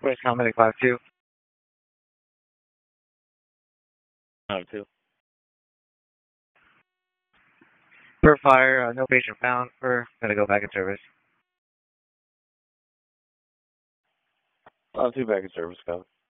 Where's Comedy 5-2? 5-2. Per fire, no patient found. We're gonna go back in service. 5-2 back in service, copy.